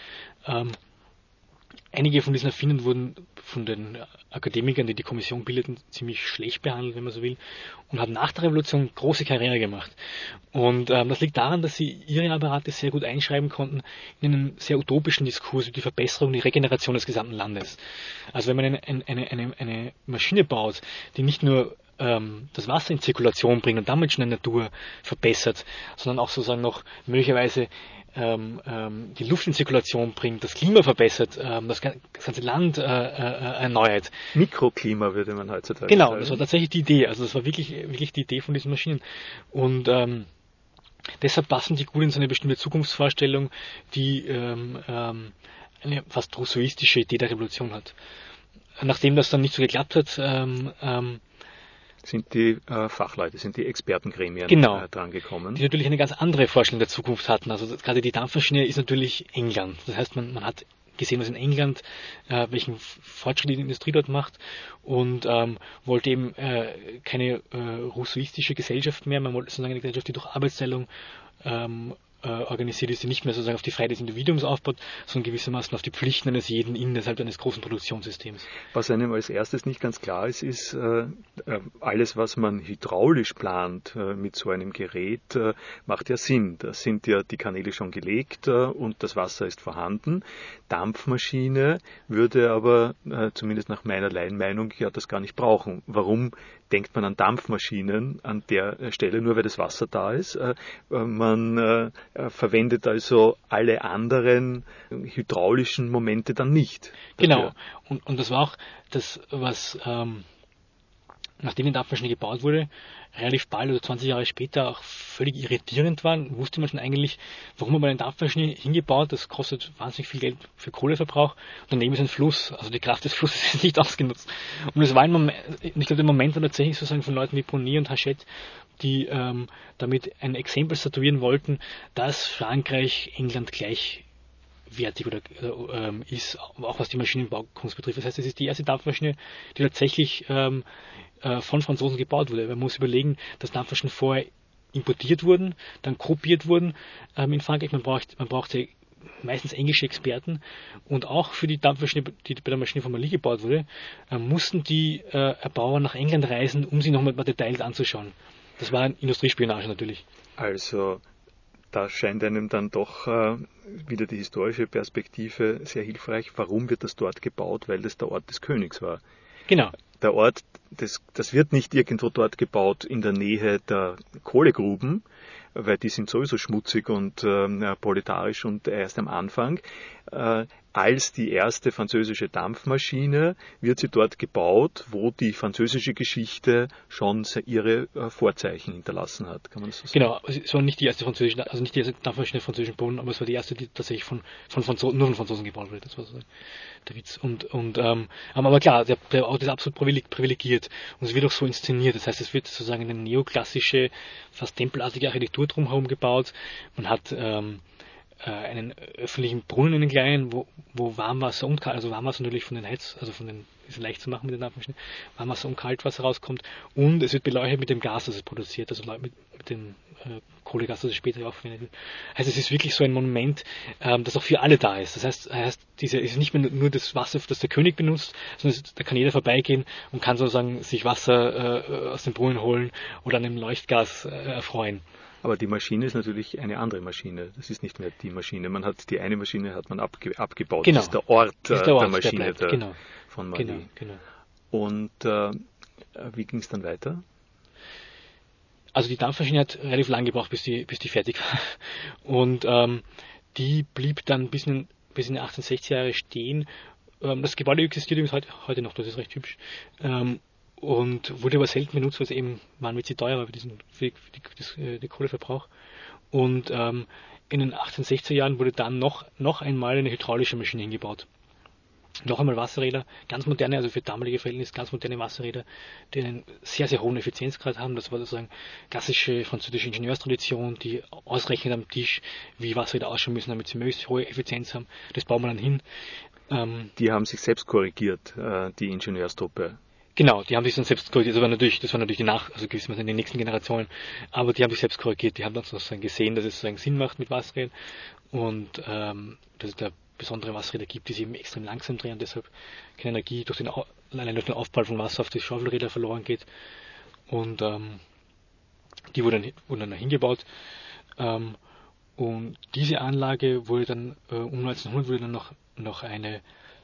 einige von diesen Erfindern wurden von den Akademikern, die die Kommission bildeten, ziemlich schlecht behandelt, wenn man so will, und haben nach der Revolution große Karriere gemacht. Und das liegt daran, dass sie ihre Apparate sehr gut einschreiben konnten in einem sehr utopischen Diskurs über die Verbesserung, die Regeneration des gesamten Landes. Also wenn man eine Maschine baut, die nicht nur das Wasser in Zirkulation bringt und damit schon die Natur verbessert, sondern auch sozusagen noch möglicherweise die Luft in Zirkulation bringt, das Klima verbessert, das ganze Land erneuert. Mikroklima würde man heutzutage sagen. Genau, das war tatsächlich die Idee. Also das war wirklich die Idee von diesen Maschinen. Und deshalb passen die gut in so eine bestimmte Zukunftsvorstellung, die eine fast rousseauistische Idee der Revolution hat. Nachdem das dann nicht so geklappt hat, sind die Fachleute, sind die Expertengremien dran gekommen. Die natürlich eine ganz andere Vorstellung der Zukunft hatten. Also gerade die Dampfmaschine ist natürlich England. Das heißt, man hat gesehen, was in England, welchen Fortschritt die Industrie dort macht und wollte eben keine rousseauistische Gesellschaft mehr. Man wollte sozusagen eine Gesellschaft, die durch Arbeitsteilung organisiert ist, die nicht mehr sozusagen auf die Freiheit des Individuums aufbaut, sondern gewissermaßen auf die Pflichten eines jeden innerhalb eines großen Produktionssystems. Was einem als erstes nicht ganz klar ist, alles, was man hydraulisch plant mit so einem Gerät, macht ja Sinn. Da sind ja die Kanäle schon gelegt und das Wasser ist vorhanden. Dampfmaschine würde aber, zumindest nach meiner Laienmeinung, ja das gar nicht brauchen. Warum denkt man an Dampfmaschinen an der Stelle, nur weil das Wasser da ist? Man verwendet also alle anderen hydraulischen Momente dann nicht. Genau. Und das war auch das, was nachdem die Dampfmaschine gebaut wurde, relativ bald, also 20 Jahre später, auch völlig irritierend waren, wusste man schon eigentlich, warum hat man eine Dampfmaschine hingebaut, das kostet wahnsinnig viel Geld für Kohleverbrauch, und daneben ist ein Fluss, also die Kraft des Flusses ist nicht ausgenutzt. Und es war ein Moment, ich glaube, der Moment war tatsächlich sozusagen von Leuten wie Bruni und Hachette, die damit ein Exempel statuieren wollten, dass Frankreich England gleichwertig oder ist, auch was die Maschinenbaukunst betrifft. Das heißt, es ist die erste Dampfmaschine, die tatsächlich von Franzosen gebaut wurde. Man muss überlegen, dass Dampfmaschinen vorher importiert wurden, dann kopiert wurden in Frankreich. Man brauchte meistens englische Experten, und auch für die Dampfmaschine, die bei der Maschine von Marly gebaut wurde, mussten die Erbauer nach England reisen, um sie nochmal Details anzuschauen. Das war Industriespionage natürlich. Also da scheint einem dann doch wieder die historische Perspektive sehr hilfreich. Warum wird das dort gebaut? Weil das der Ort des Königs war. Genau. Der Ort, das wird nicht irgendwo dort gebaut in der Nähe der Kohlegruben, weil die sind sowieso schmutzig und proletarisch und erst am Anfang. als die erste französische Dampfmaschine wird sie dort gebaut, wo die französische Geschichte schon ihre Vorzeichen hinterlassen hat. Kann man das so sagen? Genau, es war nicht die erste französische, also nicht die erste Dampfmaschine auf französischen Boden, aber es war die erste, die tatsächlich von Franzosen, nur von Franzosen gebaut wurde. Das war so der Witz. Aber klar, der Ort ist absolut privilegiert und es wird auch so inszeniert. Das heißt, es wird sozusagen eine neoklassische, fast tempelartige Architektur drumherum gebaut. Man hat einen öffentlichen Brunnen, einen kleinen, wo Warmwasser und also Warmwasser natürlich von den ist leicht zu machen mit den Dampfmaschinen, Warmwasser und Kaltwasser rauskommt und es wird beleuchtet mit dem Gas, das es produziert, also mit dem Kohlegas, das es später auch verwendet wird. Also es ist wirklich so ein Monument, das auch für alle da ist. Das heißt, es ist nicht mehr nur das Wasser, das der König benutzt, sondern da kann jeder vorbeigehen und kann sozusagen sich Wasser aus dem Brunnen holen oder an dem Leuchtgas erfreuen. Aber die Maschine ist natürlich eine andere Maschine. Das ist nicht mehr die Maschine. Die eine Maschine hat man abgebaut. Genau. Das ist der Ort, der Maschine von Marly. Genau. Und wie ging es dann weiter? Also die Dampfmaschine hat relativ lang gebraucht, bis die fertig war. Und die blieb dann bis in die 1860er Jahre stehen. Das Gebäude existiert übrigens heute noch, das ist recht hübsch. Und wurde aber selten benutzt, weil es eben wahnwitzig teuer war für die Kohleverbrauch. Und in den 1860er Jahren wurde dann noch einmal eine hydraulische Maschine hingebaut. Noch einmal Wasserräder, ganz moderne, also für damalige Verhältnisse ganz moderne Wasserräder, die einen sehr, sehr hohen Effizienzgrad haben. Das war sozusagen klassische französische Ingenieurstradition, die ausrechnet am Tisch, wie Wasserräder ausschauen müssen, damit sie möglichst hohe Effizienz haben. Das bauen wir dann hin. Die haben sich selbst korrigiert, die Ingenieurstruppe. Genau, die haben sich dann selbst korrigiert. Das war natürlich also gewissermaßen in den nächsten Generationen, aber die haben sich selbst korrigiert. Die haben dann sozusagen gesehen, dass es sozusagen Sinn macht mit Wasserrädern und dass es da besondere Wasserräder gibt, die sich eben extrem langsam drehen und deshalb keine Energie allein durch den Aufprall von Wasser auf die Schaufelräder verloren geht. Und die wurden dann hingebaut. Und diese Anlage wurde dann um 1900 wurde dann noch eine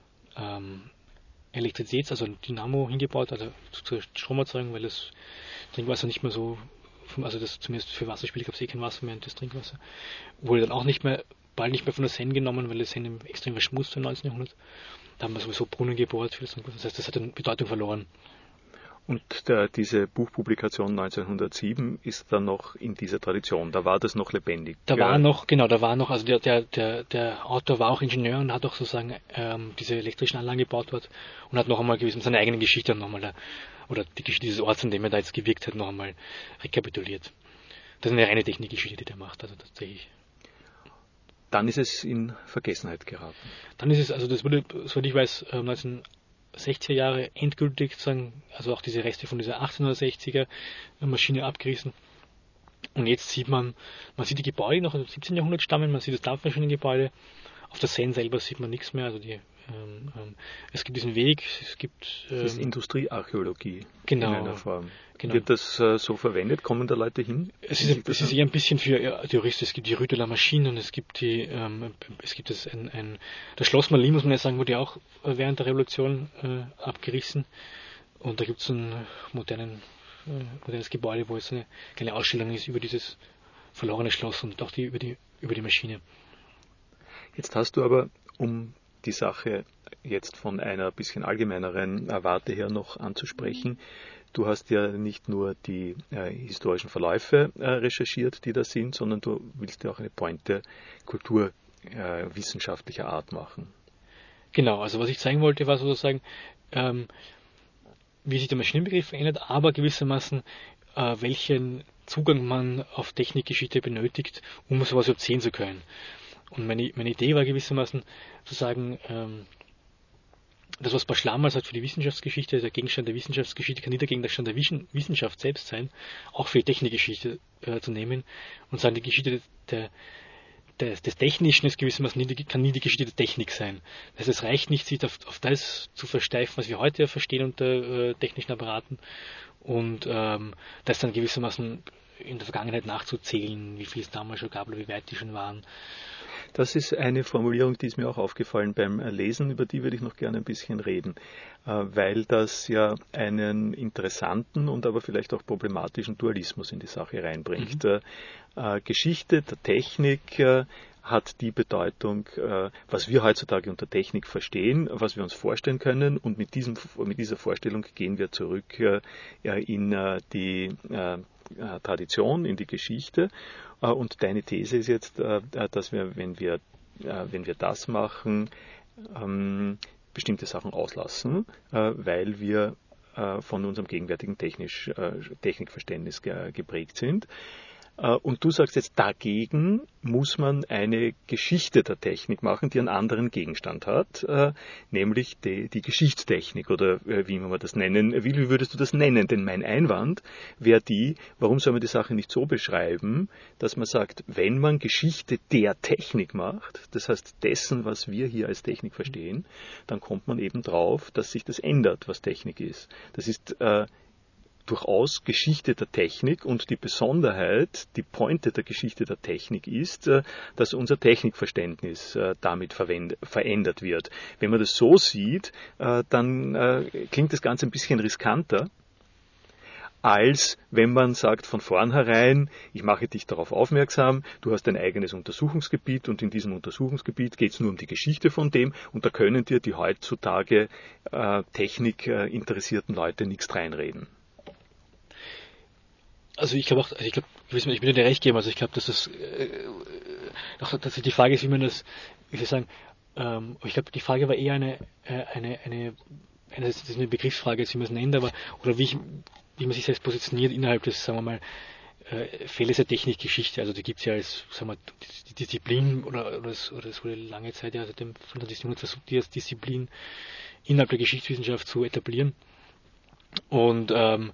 also ein Dynamo hingebaut, also zur Stromerzeugung, weil das Trinkwasser nicht mehr so, also das zumindest für Wasserspiele gab es kein Wasser mehr und das Trinkwasser wurde dann auch bald nicht mehr von der Seine genommen, weil die Seine extrem verschmutzt war im 19. Jahrhundert. Da haben wir sowieso Brunnen gebohrt für das Trinkwasser. Das heißt, das hat dann Bedeutung verloren. Und diese Buchpublikation 1907 ist dann noch in dieser Tradition. Da war das noch lebendig. Also der Autor war auch Ingenieur und hat auch sozusagen diese elektrischen Anlagen gebaut dort und hat noch einmal seine eigene Geschichte oder die Geschichte dieses Orts, in dem er da jetzt gewirkt hat, noch einmal rekapituliert. Das ist eine reine Technikgeschichte, die der macht, also tatsächlich. Dann ist es in Vergessenheit geraten. Dann ist es, also das wurde, soweit ich weiß, 1960er Jahre endgültig sozusagen, also auch diese Reste von dieser 1860er Maschine abgerissen. Und jetzt sieht man sieht die Gebäude noch aus dem 17. Jahrhundert stammen, man sieht das Dampfmaschinengebäude. Auf der Seine selber sieht man nichts mehr, also es gibt diesen Weg, es gibt... das ist Industriearchäologie genau, in einer Form. Genau. Wird das so verwendet? Kommen da Leute hin? Es ist eher ein bisschen für Touristen. Es gibt die Rue de la Machine und es gibt das Schloss Marly, muss man ja sagen, wurde ja auch während der Revolution abgerissen. Und da gibt es ein modernes Gebäude, wo jetzt eine kleine Ausstellung ist über dieses verlorene Schloss und auch über die Maschine. Jetzt hast du aber, um die Sache jetzt von einer bisschen allgemeineren Warte her noch anzusprechen, du hast ja nicht nur die historischen Verläufe recherchiert, die da sind, sondern du willst ja auch eine Pointe kulturwissenschaftlicher Art machen. Genau, also was ich zeigen wollte, war sozusagen, wie sich der Maschinenbegriff verändert, aber gewissermaßen, welchen Zugang man auf Technikgeschichte benötigt, um sowas überhaupt sehen zu können. Und meine Idee war gewissermaßen zu sagen, das, was Baschlammers hat für die Wissenschaftsgeschichte, der Gegenstand der Wissenschaftsgeschichte, kann nie der Gegenstand der Wissenschaft selbst sein, auch für die Technikgeschichte zu nehmen und sagen, die Geschichte des Technischen ist gewissermaßen kann nie die Geschichte der Technik sein. Das heißt, es reicht nicht, sich auf das zu versteifen, was wir heute verstehen unter technischen Apparaten und das dann gewissermaßen in der Vergangenheit nachzuzählen, wie viel es damals schon gab oder wie weit die schon waren. Das ist eine Formulierung, die ist mir auch aufgefallen beim Lesen, über die würde ich noch gerne ein bisschen reden, weil das ja einen interessanten und aber vielleicht auch problematischen Dualismus in die Sache reinbringt. Geschichte der Technik hat die Bedeutung, was wir heutzutage unter Technik verstehen, was wir uns vorstellen können, und mit dieser Vorstellung gehen wir zurück in die Tradition, in die Geschichte. Und deine These ist jetzt, dass wir, wenn wir das machen, bestimmte Sachen auslassen, weil wir von unserem gegenwärtigen Technikverständnis geprägt sind. Und du sagst jetzt, dagegen muss man eine Geschichte der Technik machen, die einen anderen Gegenstand hat, nämlich die Geschichtstechnik, oder wie man das nennen will. Wie würdest du das nennen? Denn mein Einwand wäre warum soll man die Sache nicht so beschreiben, dass man sagt, wenn man Geschichte der Technik macht, das heißt dessen, was wir hier als Technik verstehen, dann kommt man eben drauf, dass sich das ändert, was Technik ist. Das ist durchaus Geschichte der Technik, und die Besonderheit, die Pointe der Geschichte der Technik ist, dass unser Technikverständnis damit verändert wird. Wenn man das so sieht, dann klingt das Ganze ein bisschen riskanter, als wenn man sagt von vornherein, ich mache dich darauf aufmerksam, du hast ein eigenes Untersuchungsgebiet, und in diesem Untersuchungsgebiet geht es nur um die Geschichte von dem, und da können dir die heutzutage technikinteressierten Leute nichts reinreden. Also ich glaube, ich will dir recht geben, also ich glaube, dass das die Frage ist, wie man das, wie soll ich sagen, ich glaube, die Frage war eher das ist eine Begriffsfrage, wie man es nennt, aber, oder wie man sich selbst positioniert innerhalb des, sagen wir mal, Feldes der Technikgeschichte. Also die gibt es ja als, sagen wir, die Disziplin, oder es wurde lange Zeit ja seit dem 25. Jahrhundert versucht, die als Disziplin innerhalb der Geschichtswissenschaft zu etablieren. Und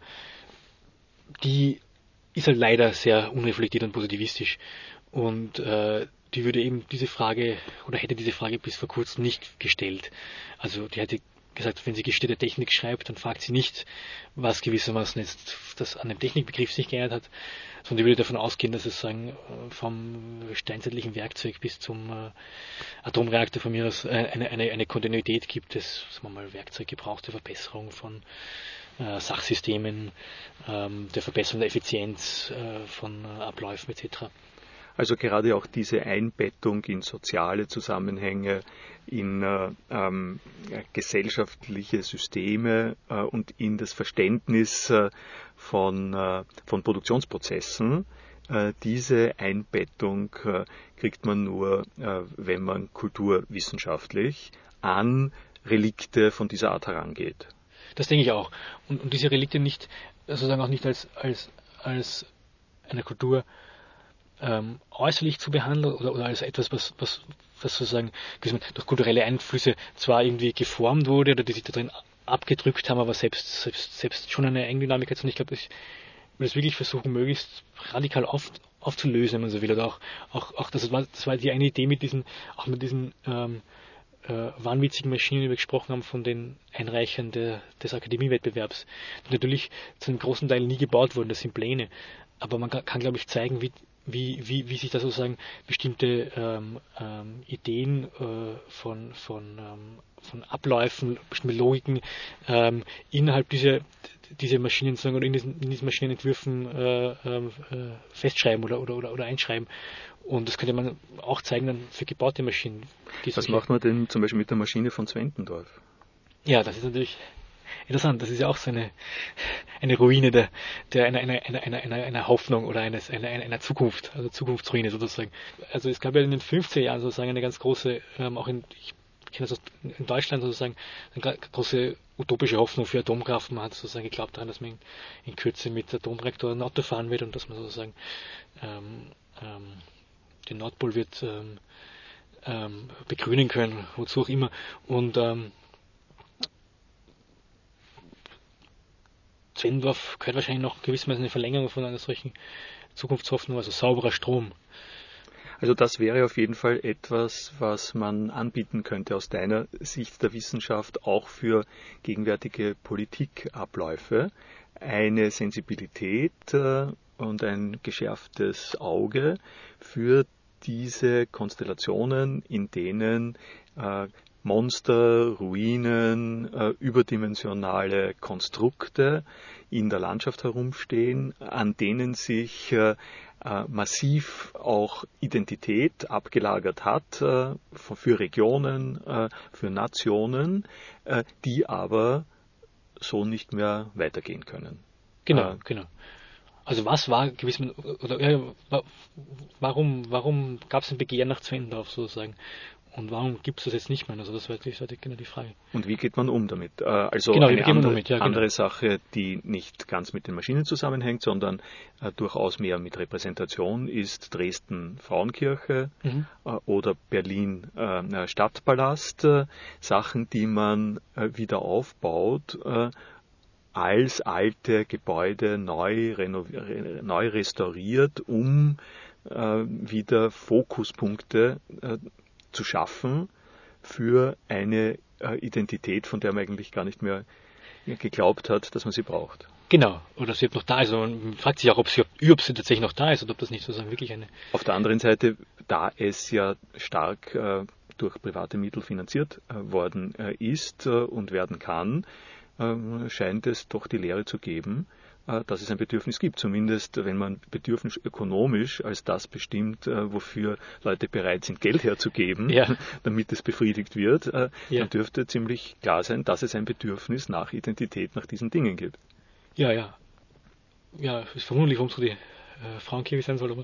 die ist halt leider sehr unreflektiert und positivistisch. Und die würde eben diese Frage, oder hätte diese Frage bis vor kurzem nicht gestellt. Also die hätte gesagt, wenn sie Geschichte der Technik schreibt, dann fragt sie nicht, was gewissermaßen jetzt das an dem Technikbegriff sich geändert hat, sondern die würde davon ausgehen, dass es sagen, vom steinzeitlichen Werkzeug bis zum Atomreaktor von mir aus eine Kontinuität gibt, das, sagen wir mal, Werkzeuggebrauch zur Verbesserung von Sachsystemen, der Verbesserung der Effizienz von Abläufen etc. Also gerade auch diese Einbettung in soziale Zusammenhänge, in gesellschaftliche Systeme und in das Verständnis von Produktionsprozessen, diese Einbettung kriegt man nur, wenn man kulturwissenschaftlich an Relikte von dieser Art herangeht. Das denke ich auch. Und diese Relikte nicht, sozusagen auch nicht als eine Kultur äußerlich zu behandeln, oder als etwas, was sozusagen durch kulturelle Einflüsse zwar irgendwie geformt wurde oder die sich da drin abgedrückt haben, aber selbst schon eine Eigendynamik hat. Und ich glaube, ich will es wirklich versuchen, möglichst radikal aufzulösen, wenn man so will. Oder auch das war die eine Idee mit diesen wahnwitzigen Maschinen, die wir gesprochen haben, von den Einreichern des Akademiewettbewerbs, die natürlich zu einem großen Teil nie gebaut wurden. Das sind Pläne. Aber man kann, glaube ich, zeigen, wie sich da sozusagen bestimmte Ideen von Abläufen, bestimmte Logiken innerhalb dieser Maschinen sozusagen, oder in diesen Maschinenentwürfen festschreiben oder einschreiben. Und das könnte man auch zeigen dann für gebaute Maschinen. Was macht man denn zum Beispiel mit der Maschine von Zwentendorf? Ja, das ist natürlich interessant. Das ist ja auch so eine Ruine einer Hoffnung oder einer Zukunft, also Zukunftsruine sozusagen. Also es gab ja in den 50er Jahren sozusagen eine ganz große, ich kenne das in Deutschland sozusagen, eine große utopische Hoffnung für Atomkraft. Man hat sozusagen geglaubt daran, dass man in Kürze mit Atomreaktoren Auto fahren wird und dass man sozusagen den Nordpol wird begrünen können, wozu auch immer. Und Zwentendorf gehört wahrscheinlich noch gewissermaßen eine Verlängerung von einer solchen Zukunftshoffnung, also sauberer Strom. Also das wäre auf jeden Fall etwas, was man anbieten könnte aus deiner Sicht der Wissenschaft auch für gegenwärtige Politikabläufe. Eine Sensibilität und ein geschärftes Auge für diese Konstellationen, in denen Monster, Ruinen, überdimensionale Konstrukte in der Landschaft herumstehen, an denen sich massiv auch Identität abgelagert hat für Regionen, für Nationen, die aber so nicht mehr weitergehen können. Genau. Also was war gewiss, oder warum gab es ein Begehren nach Zwendorf sozusagen? Und warum gibt es das jetzt nicht mehr? Also das war genau die Frage. Und wie geht man um damit? Also genau, eine andere Sache, die nicht ganz mit den Maschinen zusammenhängt, sondern durchaus mehr mit Repräsentation, ist Dresden Frauenkirche oder Berlin Stadtpalast. Sachen, die man wieder aufbaut, als alte Gebäude neu restauriert, um wieder Fokuspunkte zu schaffen für eine Identität, von der man eigentlich gar nicht mehr geglaubt hat, dass man sie braucht. Genau, oder sie noch da ist. Also man fragt sich auch, ob sie tatsächlich noch da ist oder ob das nicht sozusagen wirklich eine... Auf der anderen Seite, da es ja stark durch private Mittel finanziert worden ist und werden kann, scheint es doch die Lehre zu geben, dass es ein Bedürfnis gibt. Zumindest wenn man Bedürfnis ökonomisch als das bestimmt, wofür Leute bereit sind, Geld herzugeben, damit es befriedigt wird, dann dürfte ziemlich klar sein, dass es ein Bedürfnis nach Identität, nach diesen Dingen gibt. Ja, ist vermutlich, warum so die Frauenkirche sein soll, aber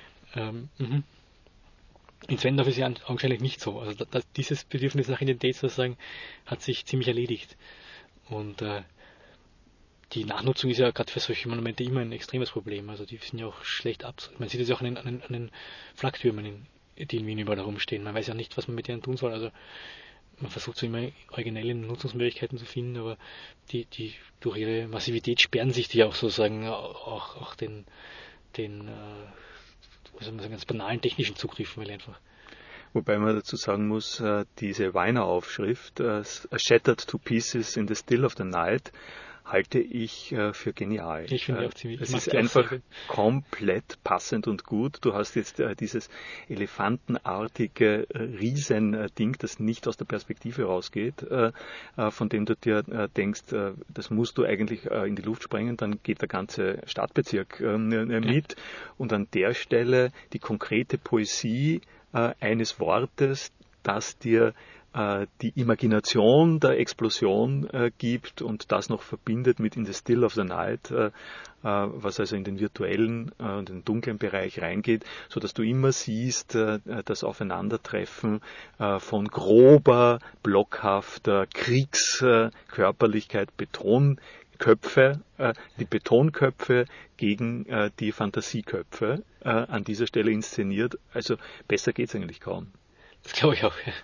in Zwendorf ist ja augenscheinlich nicht so. Also dieses Bedürfnis nach Identität sozusagen hat sich ziemlich erledigt. Und die Nachnutzung ist ja gerade für solche Monumente immer ein extremes Problem. Also die sind ja auch schlecht ab. Man sieht es ja auch an den Flaktürmen, die in Wien überall herumstehen. Man weiß ja nicht, was man mit denen tun soll. Also man versucht so immer originelle Nutzungsmöglichkeiten zu finden, aber die durch ihre Massivität sperren sich die auch sozusagen auch den was soll man sagen, ganz banalen technischen Zugriffen, weil einfach. Wobei man dazu sagen muss, diese Weiner-Aufschrift, Shattered to Pieces in the Still of the Night, halte ich für genial. Ich finde auch ziemlich. Es ist einfach komplett passend und gut. Du hast jetzt dieses elefantenartige Riesending, das nicht aus der Perspektive rausgeht, von dem du dir denkst, das musst du eigentlich in die Luft sprengen, dann geht der ganze Stadtbezirk mit. Und an der Stelle die konkrete Poesie eines Wortes, das dir die Imagination der Explosion gibt und das noch verbindet mit In the Still of the Night, was also in den virtuellen und den dunklen Bereich reingeht, so dass du immer siehst, das Aufeinandertreffen von grober, blockhafter Kriegskörperlichkeit, Betonköpfe, die Betonköpfe gegen die Fantasieköpfe an dieser Stelle inszeniert. Also besser geht's eigentlich kaum. Das glaube ich auch, ja.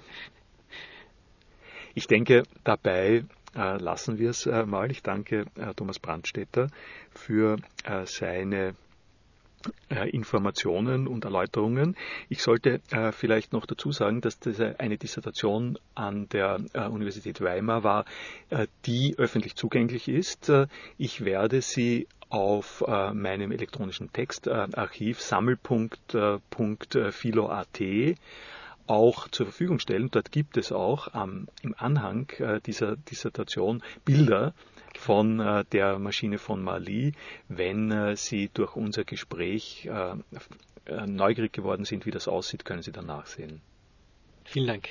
Ich denke, dabei lassen wir es mal. Ich danke Thomas Brandstätter für seine Informationen und Erläuterungen. Ich sollte vielleicht noch dazu sagen, dass das eine Dissertation an der Universität Weimar war, die öffentlich zugänglich ist. Ich werde sie auf meinem elektronischen Textarchiv sammelpunkt.philo.at auch zur Verfügung stellen. Dort gibt es auch im Anhang dieser Dissertation Bilder von der Maschine von Marly. Wenn Sie durch unser Gespräch neugierig geworden sind, wie das aussieht, können Sie dann nachsehen. Vielen Dank.